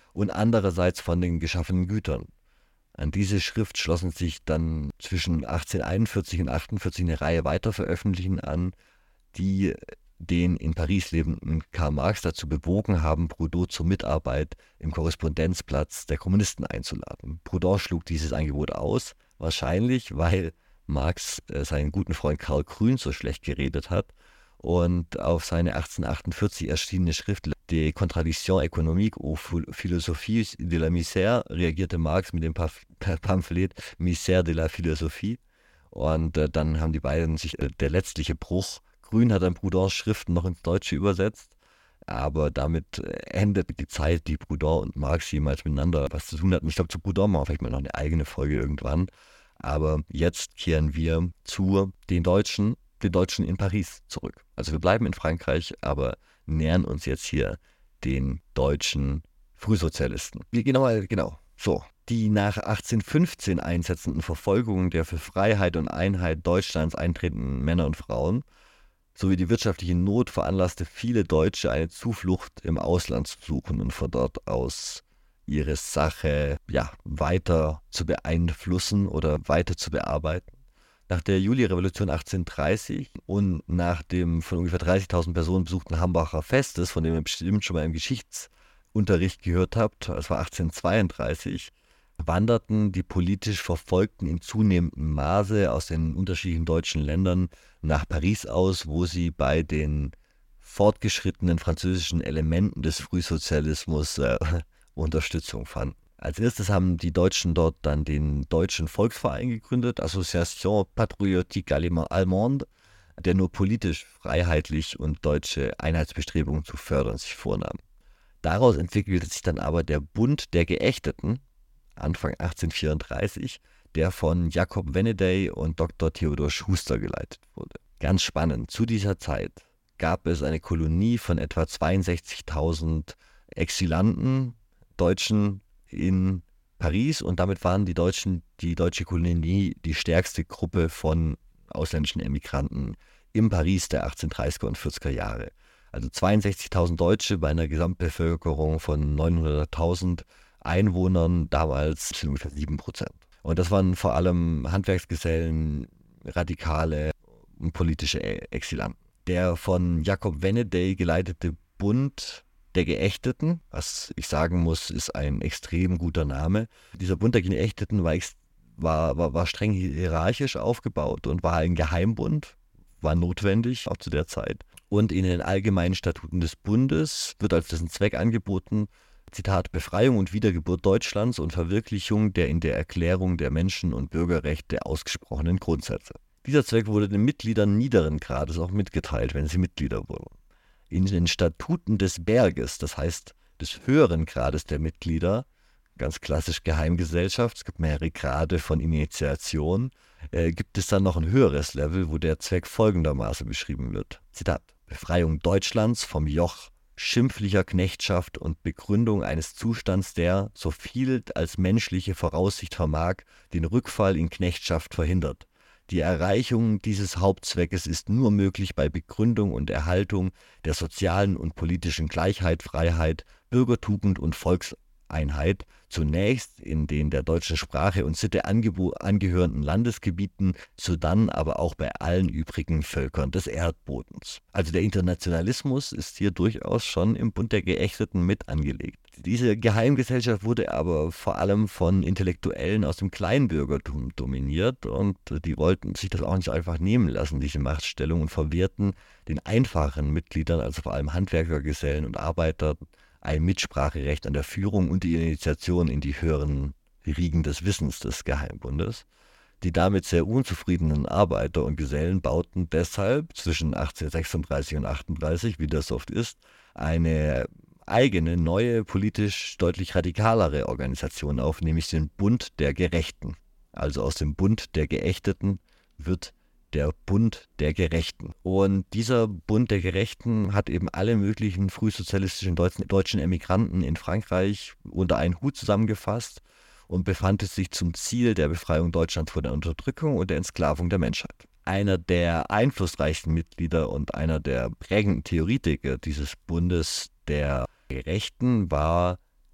und andererseits von den geschaffenen Gütern. An diese Schrift schlossen sich dann zwischen achtzehnhunderteinundvierzig und achtundvierzig eine Reihe weiter Veröffentlichten an, die den in Paris lebenden Karl Marx dazu bewogen haben, Proudhon zur Mitarbeit im Korrespondenzplatz der Kommunisten einzuladen. Proudhon schlug dieses Angebot aus, wahrscheinlich weil Marx äh, seinen guten Freund Karl Grün so schlecht geredet hat und auf seine achtzehnhundertachtundvierzig erschienene Schrift De Contradictions économiques aux philosophies de la misère reagierte Marx mit dem Pamphlet Misère de la philosophie. Und äh, dann haben die beiden sich äh, der letztliche Bruch. Grün hat dann Proudhons Schriften noch ins Deutsche übersetzt, aber damit äh, endet die Zeit, die Proudhon und Marx jemals miteinander was zu tun hatten. Ich glaube, zu Proudhon machen wir vielleicht mal noch eine eigene Folge irgendwann. Aber jetzt kehren wir zu den Deutschen, den Deutschen in Paris zurück. Also wir bleiben in Frankreich, aber nähern uns jetzt hier den deutschen Frühsozialisten. Wie genau, genau, so. Die nach achtzehnhundertfünfzehn einsetzenden Verfolgungen der für Freiheit und Einheit Deutschlands eintretenden Männer und Frauen sowie die wirtschaftliche Not veranlasste viele Deutsche eine Zuflucht im Ausland zu suchen und von dort aus ihre Sache ja, weiter zu beeinflussen oder weiter zu bearbeiten. Nach der Julirevolution achtzehnhundertdreißig und nach dem von ungefähr dreißigtausend Personen besuchten Hambacher Festes, von dem ihr bestimmt schon mal im Geschichtsunterricht gehört habt, das war achtzehnhundertzweiunddreißig, wanderten die politisch Verfolgten in zunehmendem Maße aus den unterschiedlichen deutschen Ländern nach Paris aus, wo sie bei den fortgeschrittenen französischen Elementen des Frühsozialismus äh, Unterstützung fanden. Als erstes haben die Deutschen dort dann den Deutschen Volksverein gegründet, Association Patriotique Allemande, der nur politisch, freiheitlich und deutsche Einheitsbestrebungen zu fördern sich vornahm. Daraus entwickelte sich dann aber der Bund der Geächteten, Anfang achtzehnhundertvierunddreißig, der von Jakob Venedey und Doktor Theodor Schuster geleitet wurde. Ganz spannend, zu dieser Zeit gab es eine Kolonie von etwa zweiundsechzigtausend Exilanten, Deutschen in Paris, und damit waren die Deutschen, die deutsche Kolonie, die stärkste Gruppe von ausländischen Emigranten im Paris der achtzehnhundertdreißiger und vierziger Jahre. Also zweiundsechzigtausend Deutsche bei einer Gesamtbevölkerung von neunhunderttausend Einwohnern, damals ungefähr sieben Prozent. Und das waren vor allem Handwerksgesellen, Radikale und politische Exilanten. Der von Jakob Venedey geleitete Bund der Geächteten, was ich sagen muss, ist ein extrem guter Name. Dieser Bund der Geächteten war, war, war, war streng hierarchisch aufgebaut und war ein Geheimbund, war notwendig, auch zu der Zeit. Und in den allgemeinen Statuten des Bundes wird als dessen Zweck angeboten, Zitat, Befreiung und Wiedergeburt Deutschlands und Verwirklichung der in der Erklärung der Menschen- und Bürgerrechte ausgesprochenen Grundsätze. Dieser Zweck wurde den Mitgliedern niederen Grades auch mitgeteilt, wenn sie Mitglieder wurden. In den Statuten des Berges, das heißt des höheren Grades der Mitglieder, ganz klassisch Geheimgesellschaft, es gibt mehrere Grade von Initiation, äh, gibt es dann noch ein höheres Level, wo der Zweck folgendermaßen beschrieben wird. Zitat, Befreiung Deutschlands vom Joch schimpflicher Knechtschaft und Begründung eines Zustands, der, so viel als menschliche Voraussicht vermag, den Rückfall in Knechtschaft verhindert. Die Erreichung dieses Hauptzweckes ist nur möglich bei Begründung und Erhaltung der sozialen und politischen Gleichheit, Freiheit, Bürgertugend und Volkseinheit, zunächst in den der deutschen Sprache und Sitte angehörenden Landesgebieten, sodann aber auch bei allen übrigen Völkern des Erdbodens. Also der Internationalismus ist hier durchaus schon im Bund der Geächteten mit angelegt. Diese Geheimgesellschaft wurde aber vor allem von Intellektuellen aus dem Kleinbürgertum dominiert und die wollten sich das auch nicht einfach nehmen lassen, diese Machtstellung, und verwehrten den einfachen Mitgliedern, also vor allem Handwerkergesellen und Arbeiter, ein Mitspracherecht an der Führung und die Initiation in die höheren Riegen des Wissens des Geheimbundes. Die damit sehr unzufriedenen Arbeiter und Gesellen bauten deshalb zwischen achtzehnhundertsechsunddreißig und achtunddreißig, wie das oft ist, eine eigene, neue, politisch deutlich radikalere Organisation auf, nämlich den Bund der Gerechten. Also aus dem Bund der Geächteten wird der Bund der Gerechten. Und dieser Bund der Gerechten hat eben alle möglichen frühsozialistischen deutschen Emigranten in Frankreich unter einen Hut zusammengefasst und befand sich zum Ziel der Befreiung Deutschlands vor der Unterdrückung und der Entsklavung der Menschheit. Einer der einflussreichsten Mitglieder und einer der prägenden Theoretiker dieses Bundes der Gerechten war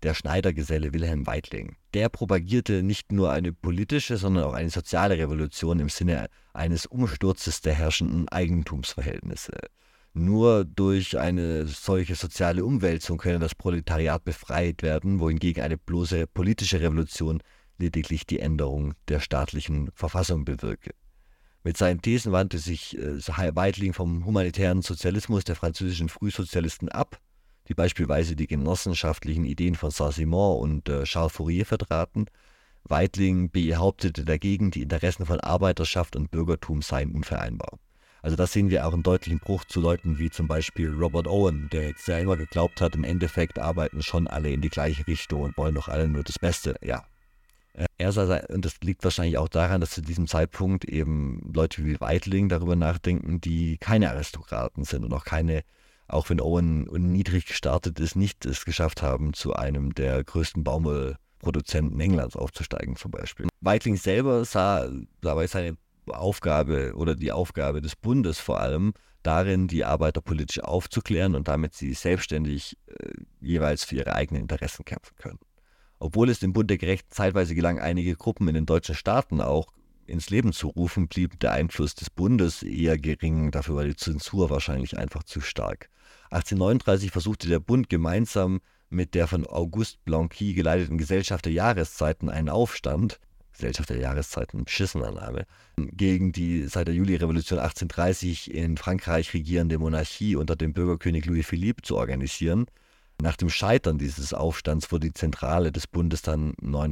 der Schneidergeselle Wilhelm Weitling. Der propagierte nicht nur eine politische, sondern auch eine soziale Revolution im Sinne eines Umsturzes der herrschenden Eigentumsverhältnisse. Nur durch eine solche soziale Umwälzung könne das Proletariat befreit werden, wohingegen eine bloße politische Revolution lediglich die Änderung der staatlichen Verfassung bewirke. Mit seinen Thesen wandte sich äh, Weitling vom humanitären Sozialismus der französischen Frühsozialisten ab, die beispielsweise die genossenschaftlichen Ideen von Saint-Simon und äh, Charles Fourier vertraten. Weitling behauptete dagegen, die Interessen von Arbeiterschaft und Bürgertum seien unvereinbar. Also das sehen wir auch einen deutlichen Bruch zu Leuten wie zum Beispiel Robert Owen, der jetzt ja immer geglaubt hat, im Endeffekt arbeiten schon alle in die gleiche Richtung und wollen doch alle nur das Beste. Ja, er sah, und das liegt wahrscheinlich auch daran, dass zu diesem Zeitpunkt eben Leute wie Weitling darüber nachdenken, die keine Aristokraten sind und auch keine, auch wenn Owen niedrig gestartet ist, nicht es geschafft haben, zu einem der größten Baumwollproduzenten Englands aufzusteigen zum Beispiel. Weitling selber sah dabei seine Aufgabe oder die Aufgabe des Bundes vor allem darin, die Arbeiter politisch aufzuklären und damit sie selbstständig äh, jeweils für ihre eigenen Interessen kämpfen können. Obwohl es dem Bund der Gerechten zeitweise gelang, einige Gruppen in den deutschen Staaten auch ins Leben zu rufen, blieb der Einfluss des Bundes eher gering, dafür war die Zensur wahrscheinlich einfach zu stark. achtzehnhundertneununddreißig versuchte der Bund gemeinsam mit der von Auguste Blanqui geleiteten Gesellschaft der Jahreszeiten einen Aufstand, Gesellschaft der Jahreszeiten, beschissener Name, gegen die seit der Juli-Revolution achtzehnhundertdreißig in Frankreich regierende Monarchie unter dem Bürgerkönig Louis Philippe zu organisieren. Nach dem Scheitern dieses Aufstands wurde die Zentrale des Bundes dann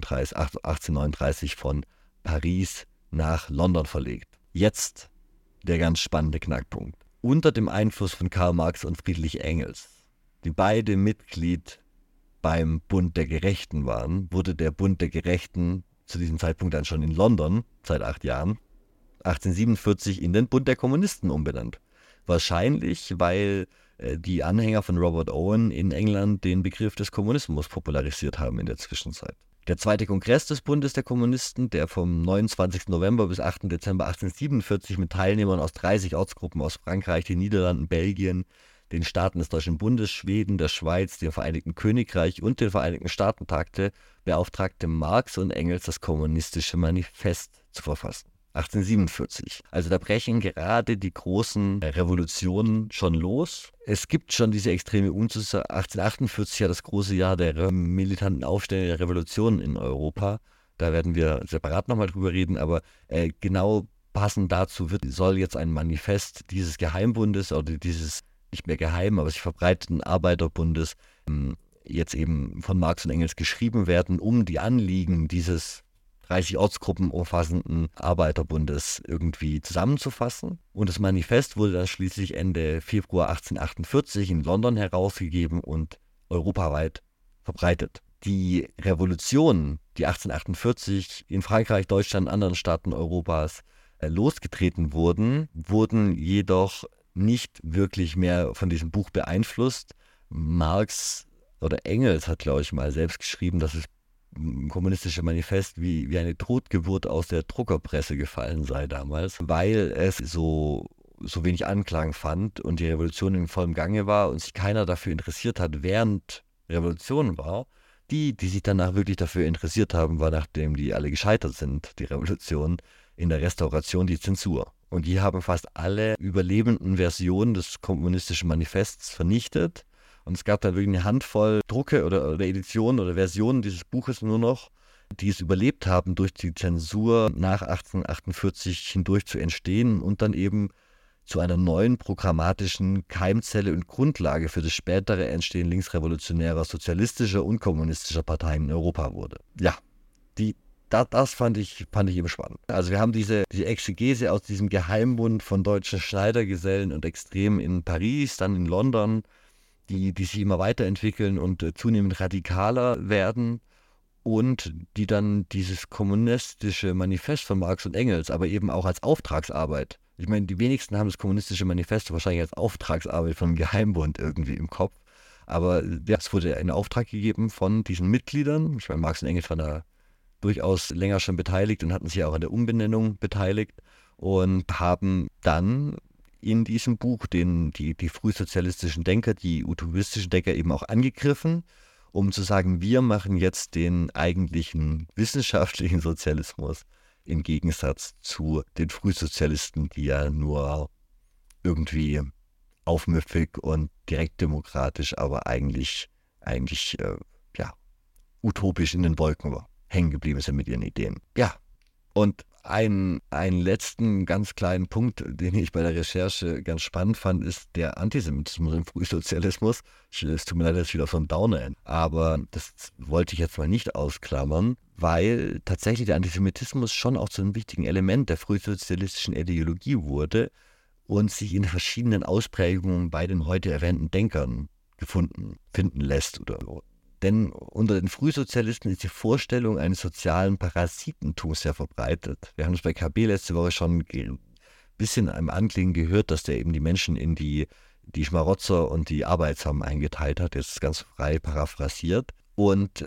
achtzehnhundertneununddreißig von Paris nach London verlegt. Jetzt der ganz spannende Knackpunkt. Unter dem Einfluss von Karl Marx und Friedrich Engels, die beide Mitglied beim Bund der Gerechten waren, wurde der Bund der Gerechten zu diesem Zeitpunkt dann schon in London, seit acht Jahren, achtzehnhundertsiebenundvierzig in den Bund der Kommunisten umbenannt. Wahrscheinlich, weil äh, die Anhänger von Robert Owen in England den Begriff des Kommunismus popularisiert haben in der Zwischenzeit. Der zweite Kongress des Bundes der Kommunisten, der vom neunundzwanzigsten November bis achten Dezember achtzehnhundertsiebenundvierzig mit Teilnehmern aus dreißig Ortsgruppen aus Frankreich, den Niederlanden, Belgien, den Staaten des Deutschen Bundes, Schweden, der Schweiz, dem Vereinigten Königreich und den Vereinigten Staaten tagte, beauftragte Marx und Engels, das Kommunistische Manifest zu verfassen. achtzehnhundertsiebenundvierzig. Also da brechen gerade die großen Revolutionen schon los. Es gibt schon diese extreme Unzusammenhang. achtzehnhundertachtundvierzig ja das große Jahr der militanten Aufstände der Revolution in Europa. Da werden wir separat nochmal drüber reden, aber äh, genau passend dazu wird, soll jetzt ein Manifest dieses Geheimbundes oder dieses nicht mehr geheim, aber sich verbreiteten Arbeiterbundes ähm, jetzt eben von Marx und Engels geschrieben werden, um die Anliegen dieses dreißig Ortsgruppen umfassenden Arbeiterbundes irgendwie zusammenzufassen. Und das Manifest wurde dann schließlich Ende Februar achtzehnhundertachtundvierzig in London herausgegeben und europaweit verbreitet. Die Revolutionen, die achtzehnhundertachtundvierzig in Frankreich, Deutschland und anderen Staaten Europas äh, losgetreten wurden, wurden jedoch nicht wirklich mehr von diesem Buch beeinflusst. Marx oder Engels hat, glaube ich, mal selbst geschrieben, dass es Kommunistische Manifest wie, wie eine Totgeburt aus der Druckerpresse gefallen sei damals, weil es so, so wenig Anklang fand und die Revolution in vollem Gange war und sich keiner dafür interessiert hat, während Revolution war. Die, die sich danach wirklich dafür interessiert haben, war, nachdem die alle gescheitert sind, die Revolution, in der Restauration die Zensur. Und die haben fast alle überlebenden Versionen des Kommunistischen Manifests vernichtet. Und es gab da wirklich eine Handvoll Drucke oder, oder Editionen oder Versionen dieses Buches nur noch, die es überlebt haben, durch die Zensur nach achtzehnhundertachtundvierzig hindurch zu entstehen und dann eben zu einer neuen programmatischen Keimzelle und Grundlage für das spätere Entstehen linksrevolutionärer, sozialistischer und kommunistischer Parteien in Europa wurde. Ja, die, da, das fand ich, fand ich eben spannend. Also wir haben diese, diese Exegese aus diesem Geheimbund von deutschen Schneidergesellen und Extremen in Paris, dann in London, die, die sich immer weiterentwickeln und äh, zunehmend radikaler werden und die dann dieses kommunistische Manifest von Marx und Engels, aber eben auch als Auftragsarbeit. Ich meine, die wenigsten haben das kommunistische Manifest wahrscheinlich als Auftragsarbeit von einem Geheimbund irgendwie im Kopf, aber ja, es wurde in Auftrag gegeben von diesen Mitgliedern. Ich meine, Marx und Engels waren da durchaus länger schon beteiligt und hatten sich auch an der Umbenennung beteiligt und haben dann in diesem Buch den, die, die frühsozialistischen Denker, die utopistischen Denker eben auch angegriffen um zu sagen, wir machen jetzt den eigentlichen wissenschaftlichen Sozialismus im Gegensatz zu den Frühsozialisten, die ja nur irgendwie aufmüpfig und direktdemokratisch, aber eigentlich, eigentlich äh, ja, utopisch in den Wolken war, hängen geblieben sind mit ihren Ideen. Ja, und ein, einen letzten ganz kleinen Punkt, den ich bei der Recherche ganz spannend fand, ist der Antisemitismus im Frühsozialismus. Es tut mir leid, dass ich wieder von Downer end, aber das wollte ich jetzt mal nicht ausklammern, weil tatsächlich der Antisemitismus schon auch zu einem wichtigen Element der frühsozialistischen Ideologie wurde und sich in verschiedenen Ausprägungen bei den heute erwähnten Denkern gefunden, finden lässt oder so. Denn unter den Frühsozialisten ist die Vorstellung eines sozialen Parasitentums sehr verbreitet. Wir haben es bei K B letzte Woche schon ein bisschen im Anklingen gehört, dass der eben die Menschen in die, die Schmarotzer und die Arbeitsamen eingeteilt hat, jetzt ganz frei paraphrasiert. Und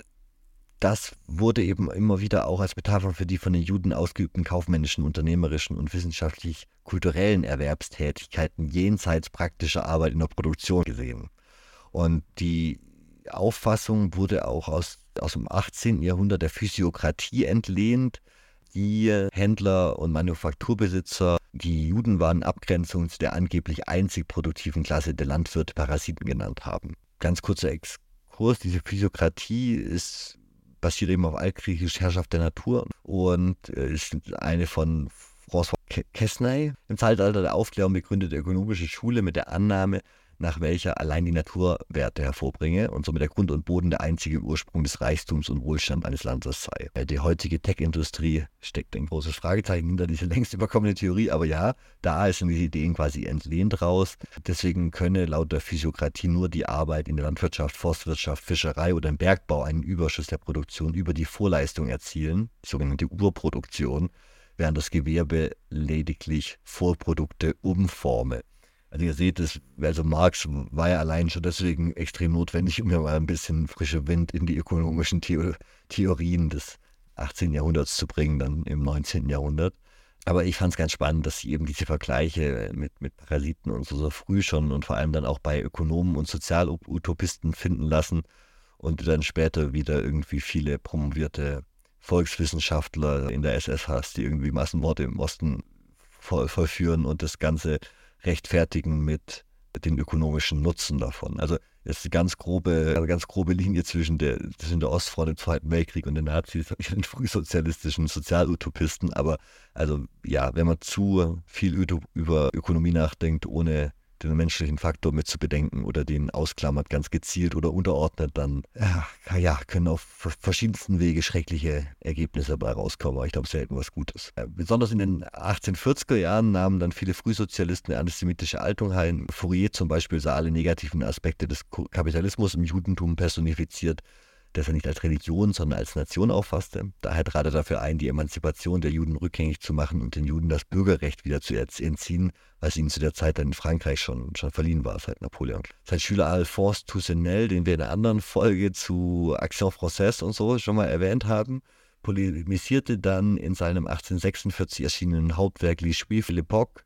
das wurde eben immer wieder auch als Metapher für die von den Juden ausgeübten kaufmännischen, unternehmerischen und wissenschaftlich-kulturellen Erwerbstätigkeiten jenseits praktischer Arbeit in der Produktion gesehen. Und die Auffassung wurde auch aus, aus dem achtzehnten Jahrhundert der Physiokratie entlehnt, die Händler und Manufakturbesitzer, die Juden waren, in Abgrenzung zu der angeblich einzig produktiven Klasse der Landwirte, Parasiten genannt haben. Ganz kurzer Exkurs, diese Physiokratie ist, basiert eben auf altgriechisch Herrschaft der Natur und ist eine von François Quesnay im Zeitalter der Aufklärung begründete ökonomische Schule mit der Annahme, nach welcher allein die Natur Werte hervorbringe und somit der Grund und Boden der einzige Ursprung des Reichtums und Wohlstands eines Landes sei. Die heutige Tech-Industrie steckt ein großes Fragezeichen hinter diese längst überkommene Theorie, aber ja, da sind diese Ideen quasi entlehnt raus. Deswegen könne laut der Physiokratie nur die Arbeit in der Landwirtschaft, Forstwirtschaft, Fischerei oder im Bergbau einen Überschuss der Produktion über die Vorleistung erzielen, die sogenannte Urproduktion, während das Gewerbe lediglich Vorprodukte umforme. Also ihr seht es, also Marx war ja allein schon deswegen extrem notwendig, um ja mal ein bisschen frische Wind in die ökonomischen Theo- Theorien des achtzehnten Jahrhunderts zu bringen, dann im neunzehnten Jahrhundert. Aber ich fand es ganz spannend, dass sie eben diese Vergleiche mit, mit Parasiten und so, so früh schon und vor allem dann auch bei Ökonomen und Sozialutopisten finden lassen und dann später wieder irgendwie viele promovierte Volkswissenschaftler in der S S hast, die irgendwie Massenmorde im Osten voll, vollführen und das Ganze rechtfertigen mit den ökonomischen Nutzen davon. Also das ist eine ganz grobe, eine ganz grobe Linie zwischen der, zwischen der Ostfront im Zweiten Weltkrieg und den Nazis und den frühsozialistischen Sozialutopisten. Aber also ja, wenn man zu viel über Ökonomie nachdenkt, ohne den menschlichen Faktor mit zu bedenken oder den ausklammert, ganz gezielt oder unterordnet, dann ja, ja, können auf verschiedensten Wege schreckliche Ergebnisse dabei rauskommen. Aber ich glaube, selten was Gutes. Äh, besonders in den achtzehnhundertvierziger Jahren nahmen dann viele Frühsozialisten eine antisemitische Haltung ein. Fourier zum Beispiel sah alle negativen Aspekte des Kapitalismus im Judentum personifiziert, das er nicht als Religion, sondern als Nation auffasste. Daher trat er dafür ein, die Emanzipation der Juden rückgängig zu machen und den Juden das Bürgerrecht wieder zu entziehen, was ihnen zu der Zeit dann in Frankreich schon, schon verliehen war, seit Napoleon. Sein Schüler Alphonse Toussenel, den wir in einer anderen Folge zu Action Française und so schon mal erwähnt haben, polemisierte dann in seinem achtzehnhundertsechsundvierzig erschienenen Hauptwerk Les Juifs l'époque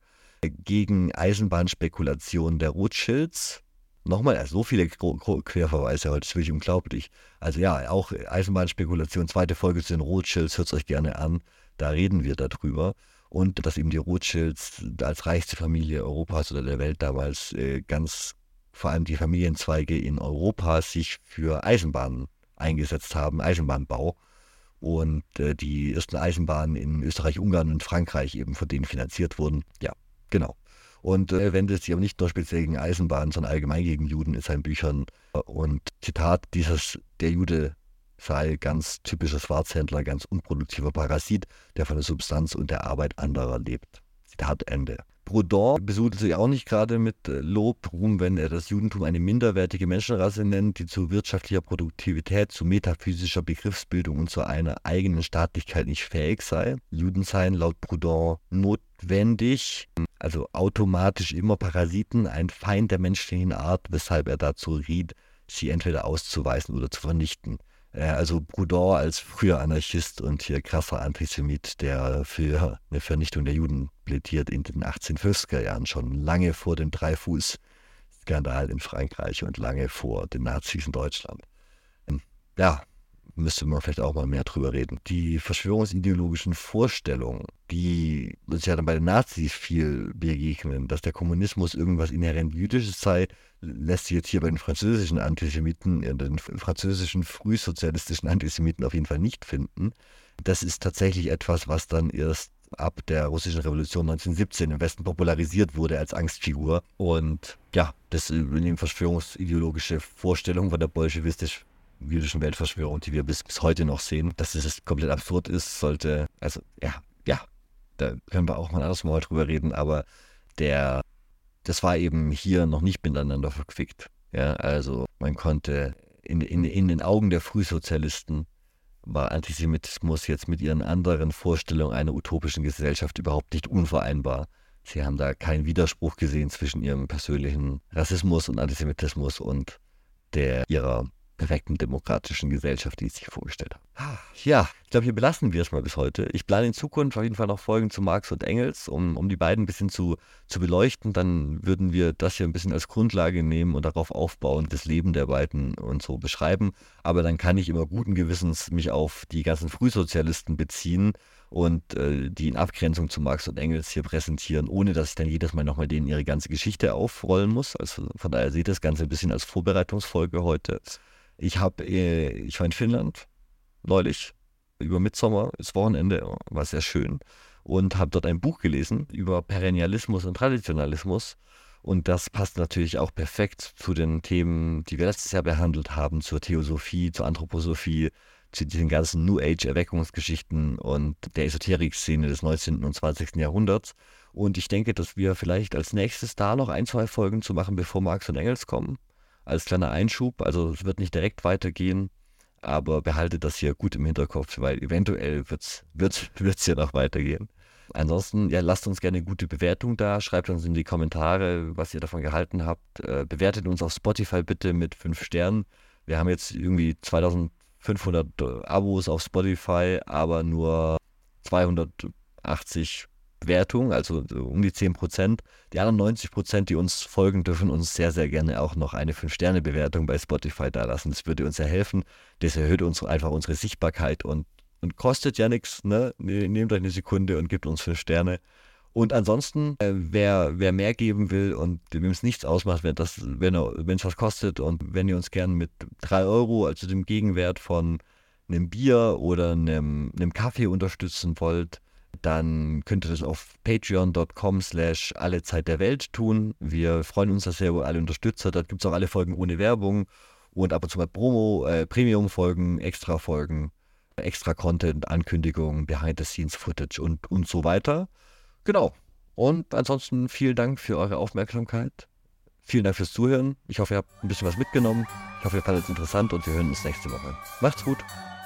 gegen Eisenbahnspekulationen der Rothschilds. Nochmal, also so viele Querverweise heute, das ist wirklich unglaublich. Also ja, auch Eisenbahnspekulation, zweite Folge zu den Rothschilds, hört es euch gerne an, da reden wir darüber. Und dass eben die Rothschilds als reichste Familie Europas oder der Welt damals äh, ganz, vor allem die Familienzweige in Europa, sich für Eisenbahnen eingesetzt haben, Eisenbahnbau. Und äh, die ersten Eisenbahnen in Österreich, Ungarn und Frankreich eben von denen finanziert wurden. Ja, genau. Und er äh, wendet sich aber nicht nur speziell gegen Eisenbahnen, sondern allgemein gegen Juden in seinen Büchern. Und Zitat, dieses, der Jude sei ganz typischer Schwarzhändler, ganz unproduktiver Parasit, der von der Substanz und der Arbeit anderer lebt. Zitat Ende. Proudhon besudelt sich auch nicht gerade mit Lob, Ruhm, wenn er das Judentum eine minderwertige Menschenrasse nennt, die zu wirtschaftlicher Produktivität, zu metaphysischer Begriffsbildung und zu einer eigenen Staatlichkeit nicht fähig sei. Juden seien laut Proudhon notwendig, also automatisch immer Parasiten, ein Feind der menschlichen Art, weshalb er dazu riet, sie entweder auszuweisen oder zu vernichten. Also Proudhon als früher Anarchist und hier krasser Antisemit, der für eine Vernichtung der Juden plädiert in den achtzehnhundertfünfziger Jahren, schon lange vor dem Dreyfus-Skandal in Frankreich und lange vor den Nazis in Deutschland. ja, müsste man vielleicht auch mal mehr drüber reden. Die verschwörungsideologischen Vorstellungen, die uns ja dann bei den Nazis viel begegnen, dass der Kommunismus irgendwas inhärent Jüdisches sei, lässt sich jetzt hier bei den französischen Antisemiten, äh, den französischen frühsozialistischen Antisemiten auf jeden Fall nicht finden. Das ist tatsächlich etwas, was dann erst ab der russischen Revolution neunzehnhundertsiebzehn im Westen popularisiert wurde als Angstfigur. Und ja, das sind eben verschwörungsideologische Vorstellungen von der bolschewistisch jüdischen Weltverschwörung, die wir bis, bis heute noch sehen. Dass es komplett absurd ist, sollte, also ja, ja, da können wir auch mal anders mal drüber reden, aber der, das war eben hier noch nicht miteinander verquickt. Ja, also man konnte in, in, in den Augen der Frühsozialisten war Antisemitismus jetzt mit ihren anderen Vorstellungen einer utopischen Gesellschaft überhaupt nicht unvereinbar. Sie haben da keinen Widerspruch gesehen zwischen ihrem persönlichen Rassismus und Antisemitismus und der ihrer perfekten demokratischen Gesellschaft, die ich sich vorgestellt habe. Ja, ich glaube, hier belassen wir es mal bis heute. Ich plane in Zukunft auf jeden Fall noch Folgen zu Marx und Engels, um, um die beiden ein bisschen zu, zu beleuchten. Dann würden wir das hier ein bisschen als Grundlage nehmen und darauf aufbauen, das Leben der beiden und so beschreiben. Aber dann kann ich immer guten Gewissens mich auf die ganzen Frühsozialisten beziehen und äh, die in Abgrenzung zu Marx und Engels hier präsentieren, ohne dass ich dann jedes Mal nochmal denen ihre ganze Geschichte aufrollen muss. Also von daher seht das Ganze ein bisschen als Vorbereitungsfolge heute. Ich habe, äh, ich war in Finnland neulich über Mittsommer, das Wochenende, war sehr schön und habe dort ein Buch gelesen über Perennialismus und Traditionalismus und das passt natürlich auch perfekt zu den Themen, die wir letztes Jahr behandelt haben, zur Theosophie, zur Anthroposophie, zu diesen ganzen New Age Erweckungsgeschichten und der Esoterik-Szene des neunzehnten und zwanzigsten Jahrhunderts. Und ich denke, dass wir vielleicht als nächstes da noch ein, zwei Folgen zu machen, bevor Marx und Engels kommen. Als kleiner Einschub, also es wird nicht direkt weitergehen, aber behaltet das hier gut im Hinterkopf, weil eventuell wird's, wird es ja noch weitergehen. Ansonsten, ja, lasst uns gerne eine gute Bewertung da, schreibt uns in die Kommentare, was ihr davon gehalten habt. Äh, bewertet uns auf Spotify bitte mit fünf Sternen. Wir haben jetzt irgendwie zweitausendfünfhundert äh, Abos auf Spotify, aber nur zweihundertachtzig Wertung, also um die zehn Prozent. Die anderen neunzig Prozent, die uns folgen, dürfen uns sehr, sehr gerne auch noch eine fünf Sterne Bewertung bei Spotify da lassen. Das würde uns ja helfen. Das erhöht uns einfach unsere Sichtbarkeit und, und kostet ja nichts. Ne? Nehmt euch eine Sekunde und gebt uns fünf Sterne. Und ansonsten, äh, wer, wer mehr geben will und wem es nichts ausmacht, wenn das, wenn es was kostet und wenn ihr uns gern mit drei Euro, also dem Gegenwert von einem Bier oder einem, einem Kaffee unterstützen wollt, dann könnt ihr das auf patreon dot com slash alle Zeit der Welt tun. Wir freuen uns da sehr über alle Unterstützer. Dort gibt es auch alle Folgen ohne Werbung und ab und zu mal Promo, äh, Premium-Folgen, Extra-Folgen, Extra-Content, Ankündigungen, Behind-the-Scenes-Footage und, und so weiter. Genau. Und ansonsten vielen Dank für eure Aufmerksamkeit. Vielen Dank fürs Zuhören. Ich hoffe, ihr habt ein bisschen was mitgenommen. Ich hoffe, ihr fandet es interessant und wir hören uns nächste Woche. Macht's gut.